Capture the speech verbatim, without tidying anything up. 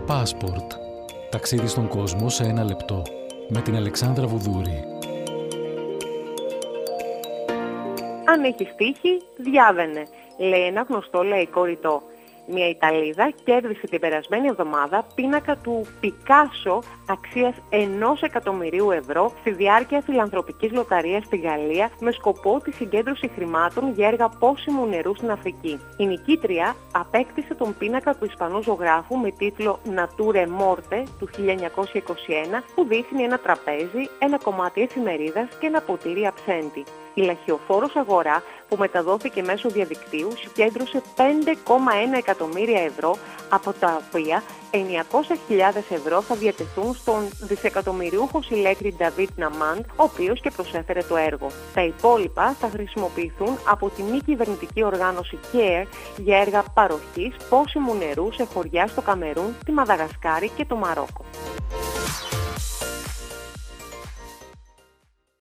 Passport. Ταξίδι στον κόσμο σε ένα λεπτό. Με την Αλεξάνδρα Βουδούρη. Αν έχεις τύχη, διάβαινε, λέει ένα γνωστό λαϊκό ρητό. Μια Ιταλίδα κέρδισε την περασμένη εβδομάδα πίνακα του Πικάσο αξίας ενός εκατομμυρίου ευρώ στη διάρκεια φιλανθρωπικής λοταρίας στη Γαλλία με σκοπό τη συγκέντρωση χρημάτων για έργα πόσιμου νερού στην Αφρική. Η νικήτρια απέκτησε τον πίνακα του Ισπανού ζωγράφου με τίτλο Nature Morte του χίλια εννιακόσια είκοσι ένα που δείχνει ένα τραπέζι, ένα κομμάτι εφημερίδας και ένα ποτήρι αψέντη. Η λαχιοφόρος αγορά που μεταδόθηκε μέσω διαδικτύου συγκέντρωσε πέντε κόμμα ένα εκατομμύρια ευρώ, από τα οποία εννιακόσιες χιλιάδες ευρώ θα διατεθούν στον δισεκατομμυριούχο συλλέκτη Νταβίτ Ναμάντ, ο οποίος και προσέφερε το έργο. Τα υπόλοιπα θα χρησιμοποιηθούν από τη μη κυβερνητική οργάνωση Care για έργα παροχής πόσιμου νερού σε χωριά στο Καμερούν, τη Μαδαγασκάρη και το Μαρόκο.